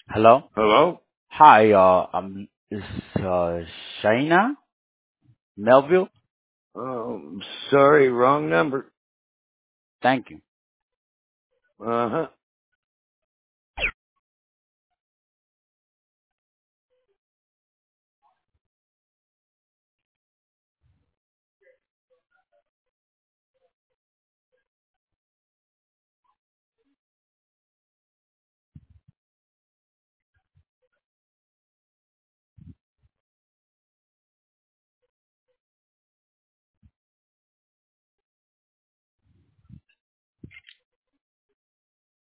Hello? Hello? Hi, is, Shaina Melville? Sorry, wrong number. Thank you. Uh-huh.